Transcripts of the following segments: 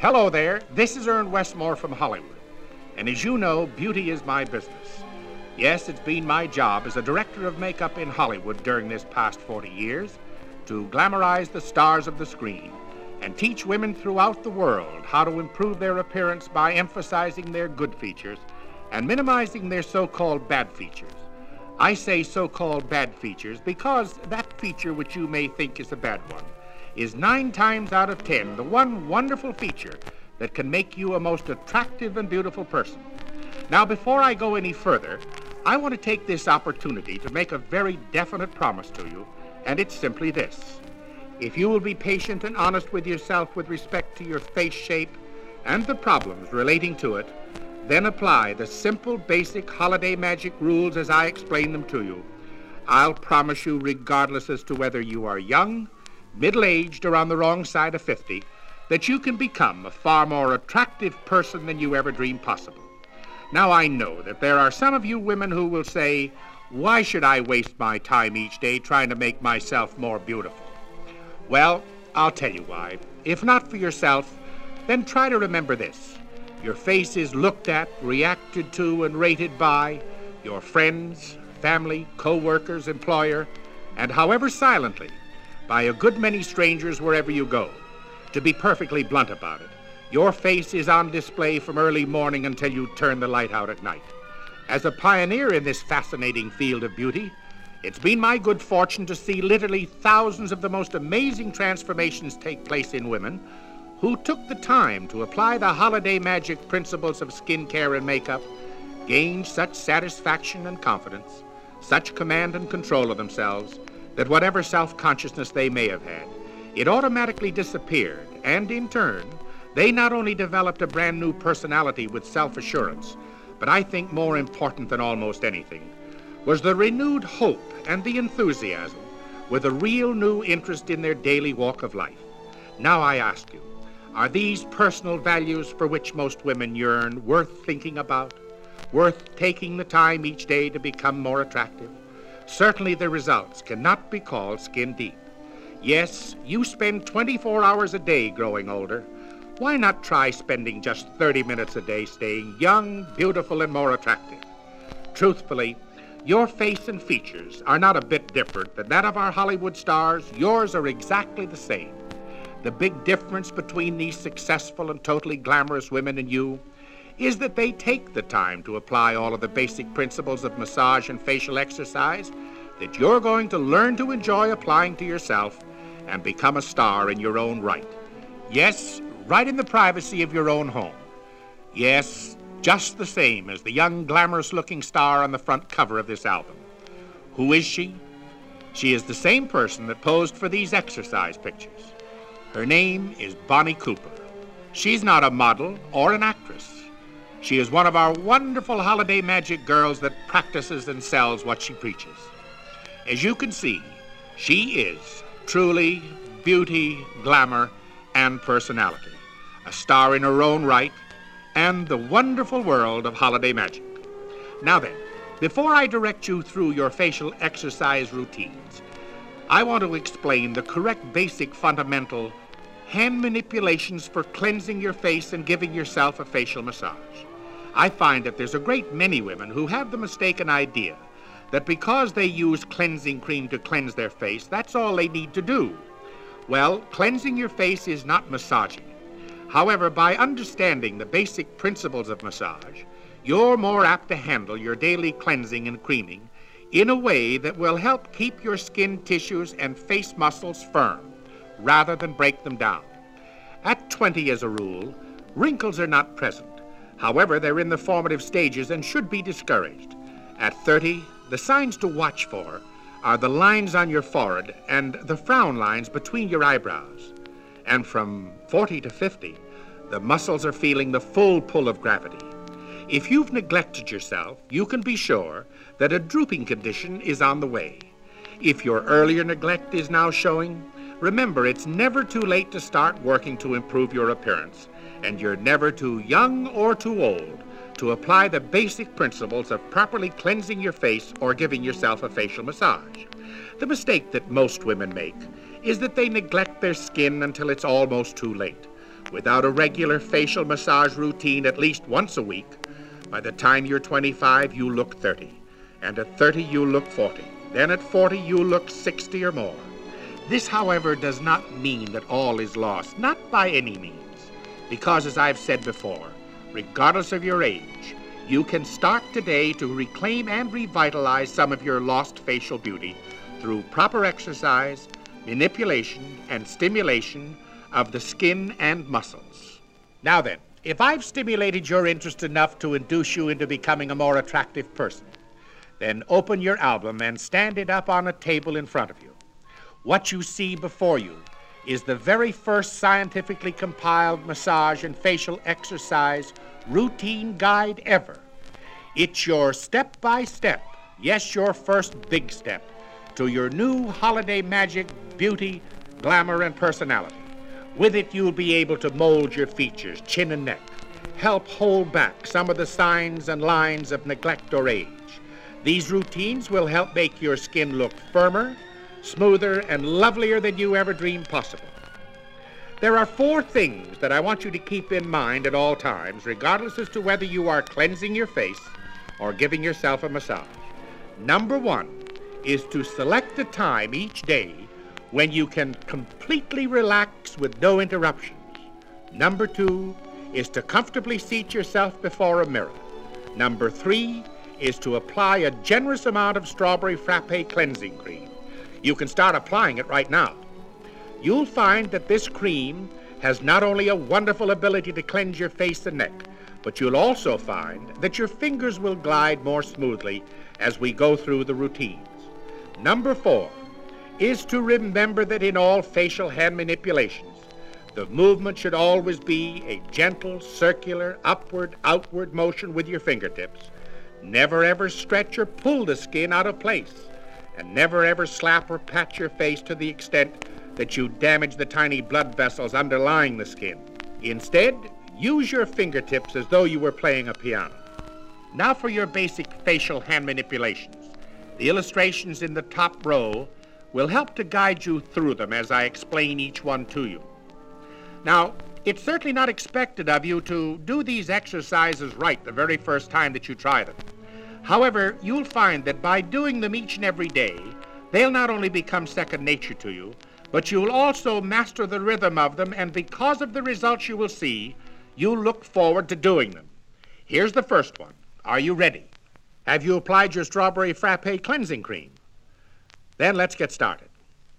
Hello there, this is Ern Westmore from Hollywood. And as you know, beauty is my business. Yes, it's been my job as a director of makeup in Hollywood during this past 40 years to glamorize the stars of the screen and teach women throughout the world how to improve their appearance by emphasizing their good features and minimizing their so-called bad features. I say so-called bad features because that feature which you may think is a bad one is 9 times out of 10 the one wonderful feature that can make you a most attractive and beautiful person. Now, before I go any further, I want to take this opportunity to make a very definite promise to you, and it's simply this. If you will be patient and honest with yourself with respect to your face shape and the problems relating to it, then apply the simple, basic holiday magic rules as I explain them to you, I'll promise you, regardless as to whether you are young, middle-aged, or on the wrong side of 50, that you can become a far more attractive person than you ever dreamed possible. Now, I know that there are some of you women who will say, why should I waste my time each day trying to make myself more beautiful? Well, I'll tell you why. If not for yourself, then try to remember this. Your face is looked at, reacted to, and rated by your friends, family, co-workers, employer, and however silently, by a good many strangers wherever you go. To be perfectly blunt about it, your face is on display from early morning until you turn the light out at night. As a pioneer in this fascinating field of beauty, it's been my good fortune to see literally thousands of the most amazing transformations take place in women who took the time to apply the holiday magic principles of skincare and makeup, gained such satisfaction and confidence, such command and control of themselves, that whatever self-consciousness they may have had, it automatically disappeared, and in turn, they not only developed a brand new personality with self-assurance, but I think more important than almost anything, was the renewed hope and the enthusiasm with a real new interest in their daily walk of life. Now I ask you, are these personal values for which most women yearn worth thinking about, worth taking the time each day to become more attractive? Certainly the results cannot be called skin deep. Yes, you spend 24 hours a day growing older. Why not try spending just 30 minutes a day staying young, beautiful, and more attractive? Truthfully, your face and features are not a bit different than that of our Hollywood stars. Yours are exactly the same. The big difference between these successful and totally glamorous women and you is that they take the time to apply all of the basic principles of massage and facial exercise that you're going to learn to enjoy applying to yourself and become a star in your own right. Yes, right in the privacy of your own home. Yes, just the same as the young, glamorous-looking star on the front cover of this album. Who is she? She is the same person that posed for these exercise pictures. Her name is Bonnie Cooper. She's not a model or an actress. She is one of our wonderful holiday magic girls that practices and sells what she preaches. As you can see, she is truly beauty, glamour, and personality, a star in her own right, and the wonderful world of holiday magic. Now then, before I direct you through your facial exercise routines, I want to explain the correct basic fundamental hand manipulations for cleansing your face and giving yourself a facial massage. I find that there's a great many women who have the mistaken idea that because they use cleansing cream to cleanse their face, that's all they need to do. Well, cleansing your face is not massaging. However, by understanding the basic principles of massage, you're more apt to handle your daily cleansing and creaming in a way that will help keep your skin tissues and face muscles firm, rather than break them down. At 20, as a rule, wrinkles are not present. However, they're in the formative stages and should be discouraged. At 30, the signs to watch for are the lines on your forehead and the frown lines between your eyebrows. And from 40 to 50, the muscles are feeling the full pull of gravity. If you've neglected yourself, you can be sure that a drooping condition is on the way. If your earlier neglect is now showing, remember it's never too late to start working to improve your appearance, and you're never too young or too old to apply the basic principles of properly cleansing your face or giving yourself a facial massage. The mistake that most women make is that they neglect their skin until it's almost too late, Without a regular facial massage routine at least once a week, by the time you're 25, you look 30. And at 30, you look 40. Then at 40, you look 60 or more. This, however, does not mean that all is lost, not by any means. Because, as I've said before, regardless of your age, you can start today to reclaim and revitalize some of your lost facial beauty through proper exercise, manipulation, and stimulation of the skin and muscles. Now then, if I've stimulated your interest enough to induce you into becoming a more attractive person, then open your album and stand it up on a table in front of you. What you see before you is the very first scientifically compiled massage and facial exercise routine guide ever. It's your step-by-step, yes, your first big step, to your new holiday magic, beauty, glamour, and personality. With it, you'll be able to mold your features, chin and neck, help hold back some of the signs and lines of neglect or age. These routines will help make your skin look firmer, smoother, and lovelier than you ever dreamed possible. There are 4 things that I want you to keep in mind at all times, regardless as to whether you are cleansing your face or giving yourself a massage. Number 1 is to select a time each day when you can completely relax with no interruptions. Number 2 is to comfortably seat yourself before a mirror. Number 3 is to apply a generous amount of strawberry frappe cleansing cream. You can start applying it right now. You'll find that this cream has not only a wonderful ability to cleanse your face and neck, but you'll also find that your fingers will glide more smoothly as we go through the routines. Number 4 is to remember that in all facial hand manipulations, the movement should always be a gentle, circular, upward, outward motion with your fingertips. Never ever stretch or pull the skin out of place, and never ever slap or pat your face to the extent that you damage the tiny blood vessels underlying the skin. Instead, use your fingertips as though you were playing a piano. Now for your basic facial hand manipulations. The illustrations in the top row will help to guide you through them as I explain each one to you. Now, it's certainly not expected of you to do these exercises right the very first time that you try them. However, you'll find that by doing them each and every day, they'll not only become second nature to you, but you'll also master the rhythm of them, and because of the results you will see, you'll look forward to doing them. Here's the first one. Are you ready? Have you applied your strawberry frappe cleansing cream? Then let's get started.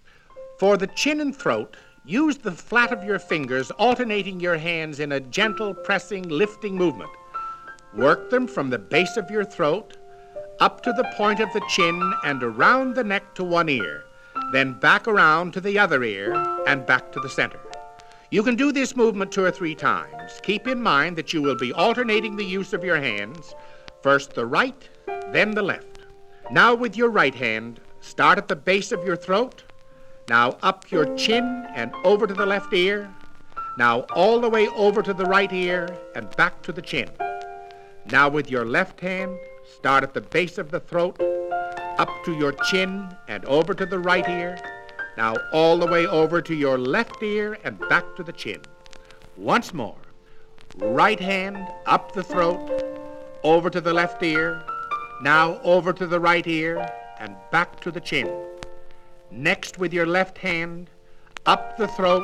For the chin and throat, use the flat of your fingers, alternating your hands in a gentle, pressing, lifting movement. Work them from the base of your throat up to the point of the chin and around the neck to one ear, then back around to the other ear and back to the center. You can do this movement 2 or 3 times. Keep in mind that you will be alternating the use of your hands, first the right, then the left. Now with your right hand, start at the base of your throat, now up your chin and over to the left ear, now all the way over to the right ear and back to the chin. Now with your left hand, start at the base of the throat, up to your chin and over to the right ear, now all the way over to your left ear and back to the chin. Once more, right hand up the throat, over to the left ear, now over to the right ear and back to the chin. Next, with your left hand, up the throat,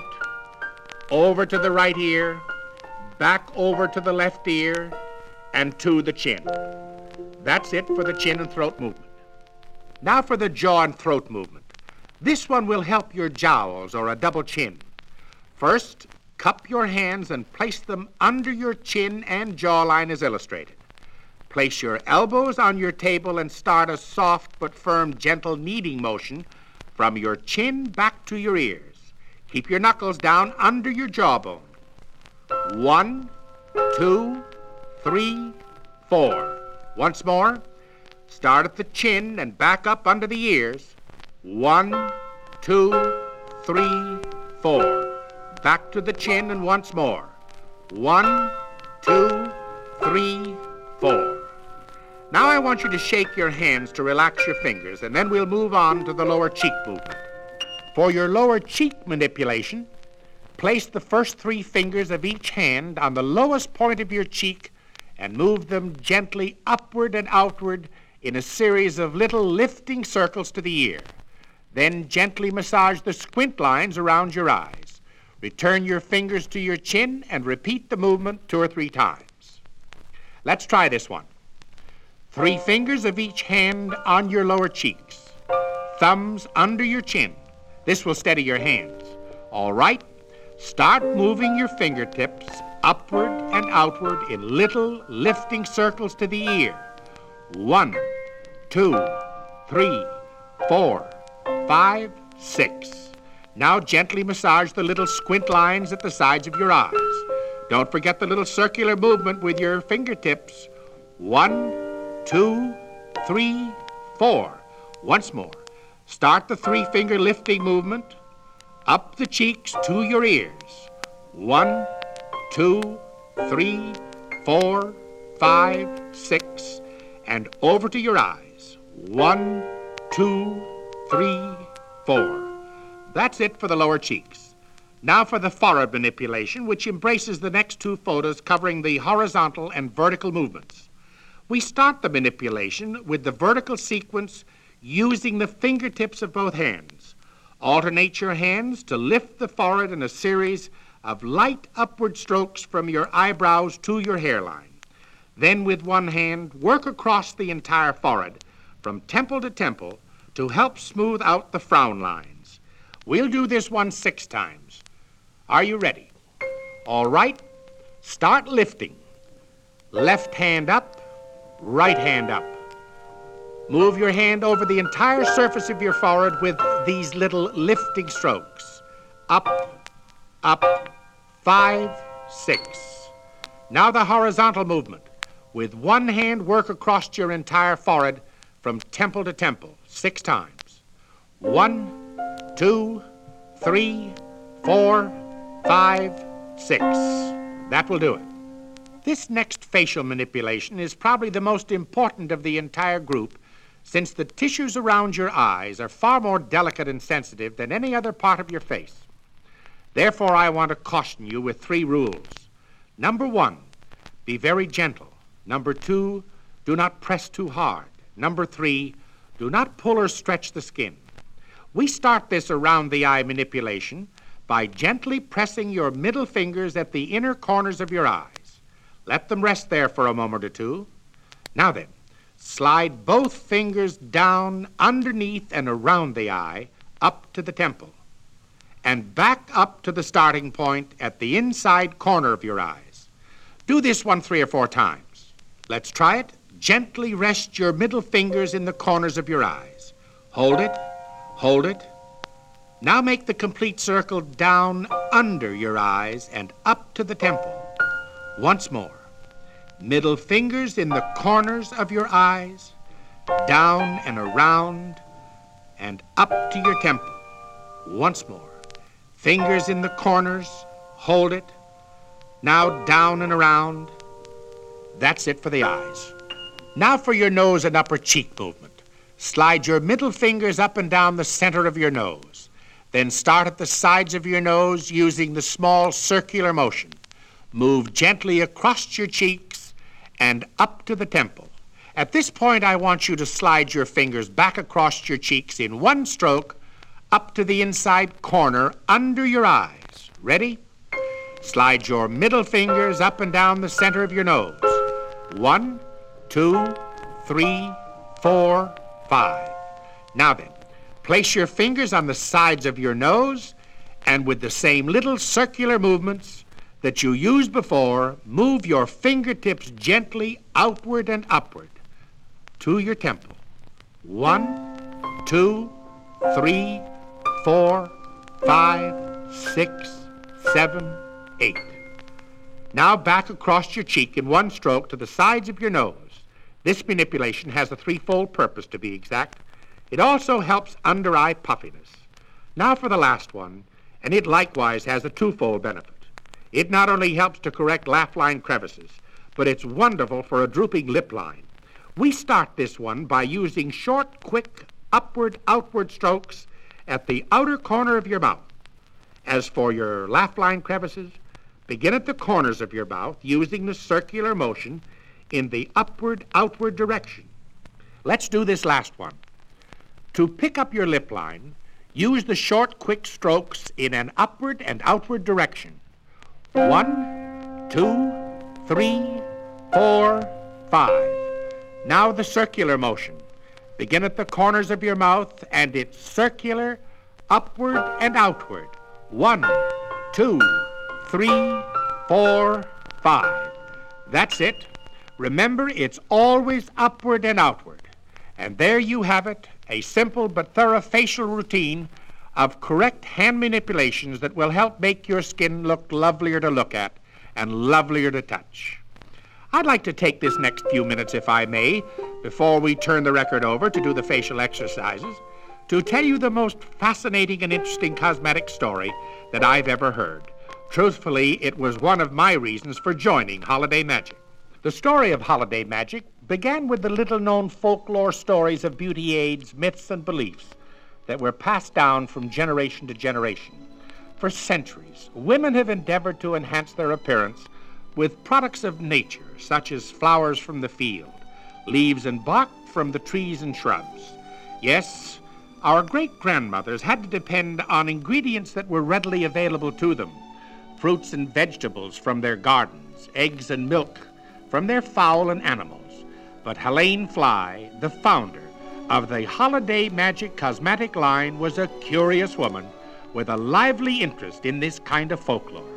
over to the right ear, back over to the left ear, and to the chin. That's it for the chin and throat movement. Now for the jaw and throat movement. This one will help your jowls or a double chin. First, cup your hands and place them under your chin and jawline as illustrated. Place your elbows on your table and start a soft but firm, gentle kneading motion from your chin back to your ears. Keep your knuckles down under your jawbone. 1, 2, 3, 4. Once more, start at the chin and back up under the ears. 1, 2, 3, 4. Back to the chin and once more. 1, 2, 3, 4. Now I want you to shake your hands to relax your fingers, and then we'll move on to the lower cheek movement. For your lower cheek manipulation, Place the first 3 fingers of each hand on the lowest point of your cheek and move them gently upward and outward in a series of little lifting circles to the ear. Then gently massage the squint lines around your eyes. Return your fingers to your chin and repeat the movement 2 or 3 times. Let's try this one. 3 fingers of each hand on your lower cheeks. Thumbs under your chin. This will steady your hands. All right, start moving your fingertips upward and outward in little lifting circles to the ear. 1, 2, 3, 4, 5, 6. Now gently massage the little squint lines at the sides of your eyes. Don't forget the little circular movement with your fingertips. 1, 2, 3, 4. Once more. Start the 3-finger lifting movement up the cheeks to your ears. 1, 2, 3, 4, 5, 6. And over to your eyes. 1, 2, 3, 4. That's it for the lower cheeks. Now for the forehead manipulation, which embraces the next 2 photos covering the horizontal and vertical movements. We start the manipulation with the vertical sequence using the fingertips of both hands. Alternate your hands to lift the forehead in a series of light upward strokes from your eyebrows to your hairline. Then with one hand, work across the entire forehead from temple to temple to help smooth out the frown lines. We'll do this one 6 times. Are you ready? All right, start lifting. Left hand up, right hand up. Move your hand over the entire surface of your forehead with these little lifting strokes. Up, up, 5, 6. Now the horizontal movement. With one hand, work across your entire forehead from temple to temple, 6 times. 1, 2, 3, 4, 5, 6. That will do it. This next facial manipulation is probably the most important of the entire group, since the tissues around your eyes are far more delicate and sensitive than any other part of your face. Therefore, I want to caution you with 3 rules. Number 1, be very gentle. Number 2, do not press too hard. Number 3, do not pull or stretch the skin. We start this around the eye manipulation by gently pressing your middle fingers at the inner corners of your eyes. Let them rest there for a moment or 2. Now then, slide both fingers down underneath and around the eye up to the temple and back up to the starting point at the inside corner of your eyes. Do this one 3 or 4 times. Let's try it. Gently rest your middle fingers in the corners of your eyes. Hold it, hold it. Now make the complete circle down under your eyes and up to the temple. Once more. Middle fingers in the corners of your eyes, down and around, and up to your temple. Once more. Fingers in the corners, hold it. Now down and around. That's it for the eyes. Now for your nose and upper cheek movement. Slide your middle fingers up and down the center of your nose. Then start at the sides of your nose using the small circular motion. Move gently across your cheeks and up to the temple. At this point, I want you to slide your fingers back across your cheeks in one stroke up to the inside corner under your eyes. Ready? Slide your middle fingers up and down the center of your nose. 1, 2, 3, 4, 5. Now then, place your fingers on the sides of your nose, and with the same little circular movements that you used before, move your fingertips gently outward and upward to your temple. 1, 2, 3, 4, 5, 6, 7, 8. Now back across your cheek in one stroke to the sides of your nose. This manipulation has a threefold purpose, to be exact. It also helps under-eye puffiness. Now for the last one, and it likewise has a twofold benefit. It not only helps to correct laugh line crevices, but it's wonderful for a drooping lip line. We start this one by using short, quick, upward-outward strokes at the outer corner of your mouth. As for your laugh line crevices, begin at the corners of your mouth using the circular motion in the upward-outward direction. Let's do this last one. To pick up your lip line, use the short, quick strokes in an upward and outward direction. 1, 2, 3, 4, 5. Now the circular motion. Begin at the corners of your mouth, and it's circular, upward and outward. 1, 2, 3, 4, 5. That's it. Remember, it's always upward and outward. And there you have it, a simple but thorough facial routine of correct hand manipulations that will help make your skin look lovelier to look at and lovelier to touch. I'd like to take this next few minutes, if I may, before we turn the record over to do the facial exercises, to tell you the most fascinating and interesting cosmetic story that I've ever heard. Truthfully, it was one of my reasons for joining Holiday Magic. The story of Holiday Magic began with the little-known folklore stories of beauty aids, myths, and beliefs that were passed down from generation to generation. For centuries, women have endeavored to enhance their appearance with products of nature, such as flowers from the field, leaves and bark from the trees and shrubs. Yes, our great-grandmothers had to depend on ingredients that were readily available to them, fruits and vegetables from their gardens, eggs and milk from their fowl and animals. But Helene Fly, the founder of the Holiday Magic cosmetic line, was a curious woman with a lively interest in this kind of folklore.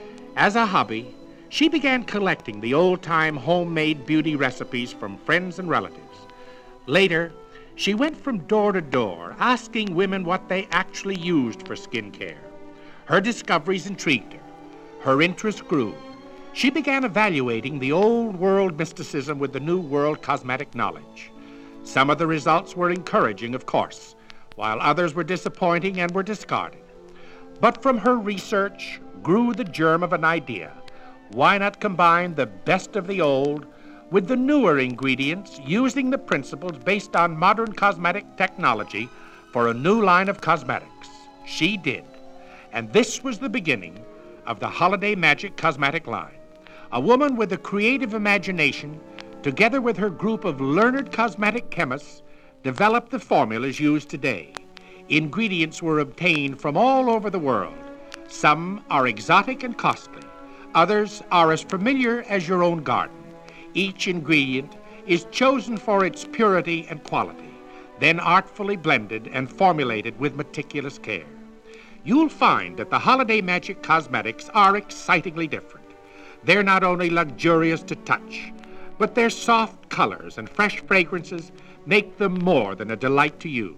As a hobby, she began collecting the old-time homemade beauty recipes from friends and relatives. Later, she went from door to door, asking women what they actually used for skin care. Her discoveries intrigued her. Her interest grew. She began evaluating the old world mysticism with the new world cosmetic knowledge. Some of the results were encouraging, of course, while others were disappointing and were discarded. But from her research grew the germ of an idea. Why not combine the best of the old with the newer ingredients, using the principles based on modern cosmetic technology for a new line of cosmetics? She did. And this was the beginning of the Holiday Magic cosmetic line. A woman with a creative imagination, together with her group of learned cosmetic chemists, developed the formulas used today. Ingredients were obtained from all over the world. Some are exotic and costly. Others are as familiar as your own garden. Each ingredient is chosen for its purity and quality, then artfully blended and formulated with meticulous care. You'll find that the Holiday Magic cosmetics are excitingly different. They're not only luxurious to touch, but their soft colors and fresh fragrances make them more than a delight to use.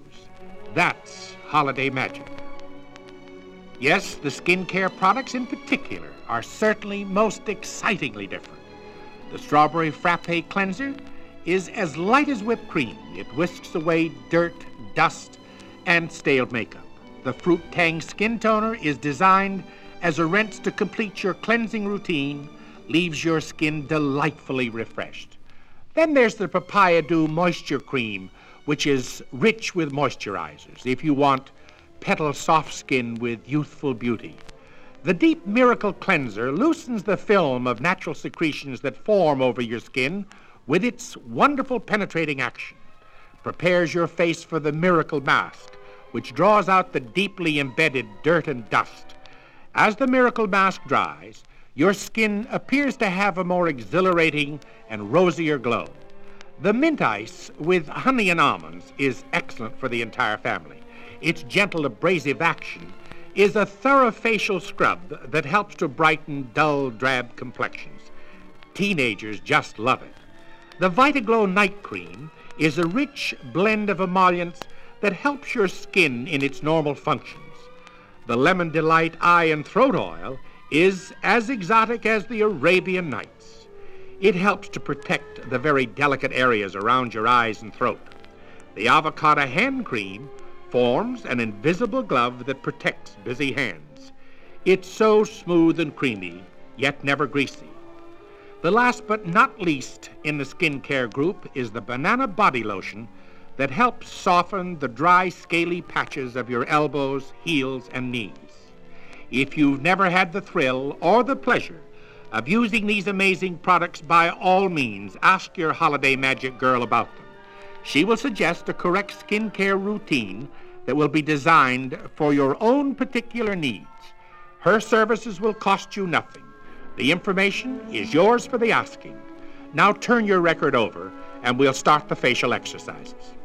That's Holiday Magic. Yes, the skincare products in particular are certainly most excitingly different. The Strawberry Frappe Cleanser is as light as whipped cream. It whisks away dirt, dust, and stale makeup. The Fruit Tang Skin Toner is designed as a rinse to complete your cleansing routine, leaves your skin delightfully refreshed. Then there's the Papaya Dew Moisture Cream, which is rich with moisturizers if you want petal soft skin with youthful beauty. The Deep Miracle Cleanser loosens the film of natural secretions that form over your skin with its wonderful penetrating action. Prepares your face for the Miracle Mask, which draws out the deeply embedded dirt and dust. As the Miracle Mask dries, your skin appears to have a more exhilarating and rosier glow. The Mint Ice with honey and almonds is excellent for the entire family. Its gentle abrasive action is a thorough facial scrub that helps to brighten dull, drab complexions. Teenagers just love it. The Vitaglow Night Cream is a rich blend of emollients that helps your skin in its normal functions. The Lemon Delight Eye and Throat Oil is as exotic as the Arabian Nights. It helps to protect the very delicate areas around your eyes and throat. The Avocado Hand Cream forms an invisible glove that protects busy hands. It's so smooth and creamy, yet never greasy. The last but not least in the skincare group is the Banana Body Lotion that helps soften the dry, scaly patches of your elbows, heels, and knees. If you've never had the thrill or the pleasure of using these amazing products, by all means, ask your Holiday Magic girl about them. She will suggest a correct skincare routine that will be designed for your own particular needs. Her services will cost you nothing. The information is yours for the asking. Now turn your record over, and we'll start the facial exercises.